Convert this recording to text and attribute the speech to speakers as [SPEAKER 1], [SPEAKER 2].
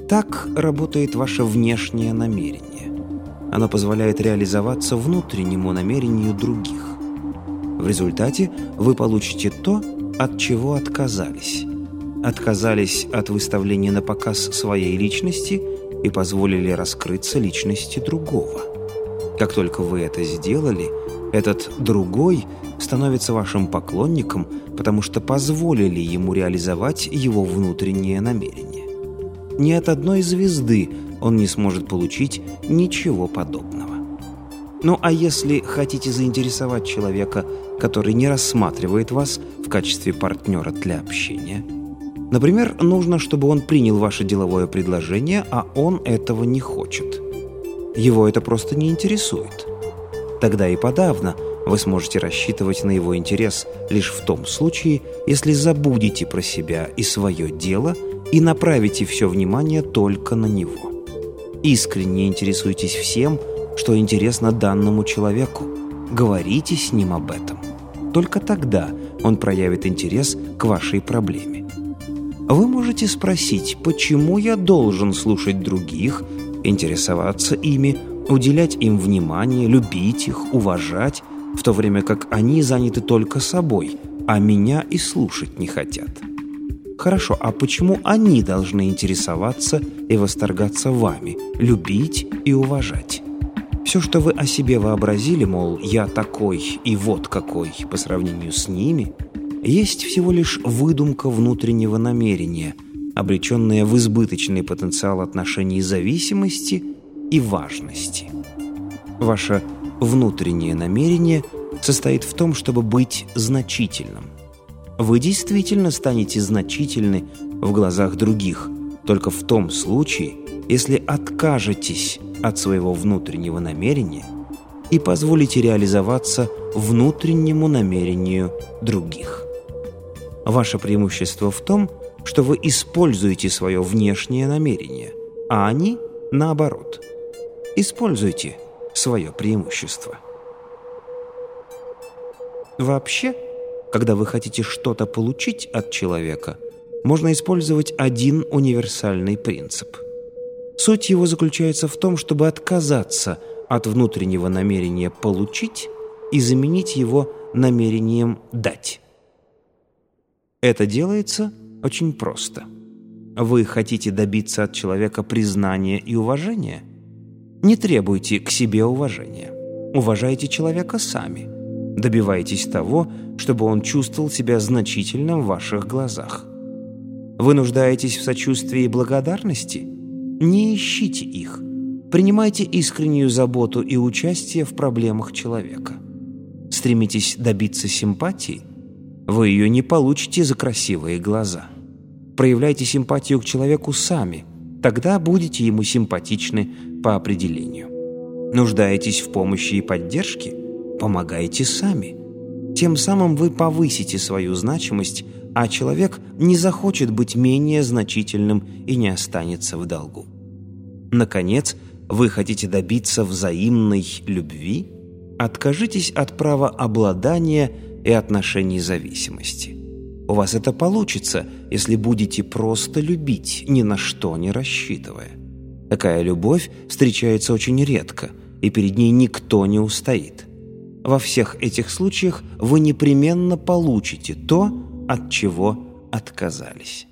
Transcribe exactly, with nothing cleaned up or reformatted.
[SPEAKER 1] Так работает ваше внешнее намерение. Оно позволяет реализоваться внутреннему намерению других. В результате вы получите то, от чего отказались. Отказались от выставления на показ своей личности и позволили раскрыться личности другого. Как только вы это сделали, этот другой становится вашим поклонником, потому что позволили ему реализовать его внутреннее намерение. Ни от одной звезды он не сможет получить ничего подобного. Ну а если хотите заинтересовать человека, который не рассматривает вас в качестве партнера для общения, например, нужно, чтобы он принял ваше деловое предложение, а он этого не хочет. Его это просто не интересует. Тогда и подавно вы сможете рассчитывать на его интерес лишь в том случае, если забудете про себя и свое дело и направите все внимание только на него. Искренне интересуйтесь всем, что интересно данному человеку. Говорите с ним об этом. Только тогда он проявит интерес к вашей проблеме. Вы можете спросить, почему я должен слушать других, интересоваться ими, уделять им внимание, любить их, уважать, в то время как они заняты только собой, а меня и слушать не хотят. Хорошо, а почему они должны интересоваться и восторгаться вами, любить и уважать? Все, что вы о себе вообразили, мол, я такой и вот какой по сравнению с ними, есть всего лишь выдумка внутреннего намерения, обреченная в избыточный потенциал отношений зависимости и важности. Ваше внутреннее намерение состоит в том, чтобы быть значительным. Вы действительно станете значительны в глазах других только в том случае, если откажетесь от своего внутреннего намерения и позволите реализоваться внутреннему намерению других. Ваше преимущество в том, что вы используете свое внешнее намерение, а они, наоборот. Используйте свое преимущество. Вообще, когда вы хотите что-то получить от человека, можно использовать один универсальный принцип. Суть его заключается в том, чтобы отказаться от внутреннего намерения получить и заменить его намерением дать. Это делается очень просто. Вы хотите добиться от человека признания и уважения? Не требуйте к себе уважения. Уважайте человека сами. Добивайтесь того, чтобы он чувствовал себя значительным в ваших глазах. Вы нуждаетесь в сочувствии и благодарности? Не ищите их. Принимайте искреннюю заботу и участие в проблемах человека. Стремитесь добиться симпатии? Вы ее не получите за красивые глаза. Проявляйте симпатию к человеку сами. Тогда будете ему симпатичны по определению. Нуждаетесь в помощи и поддержке? Помогайте сами. Тем самым вы повысите свою значимость, а человек не захочет быть менее значительным и не останется в долгу. Наконец, вы хотите добиться взаимной любви? Откажитесь от права обладания и отношений зависимости. У вас это получится, если будете просто любить, ни на что не рассчитывая. Такая любовь встречается очень редко, и перед ней никто не устоит. Во всех этих случаях вы непременно получите то, от чего отказались.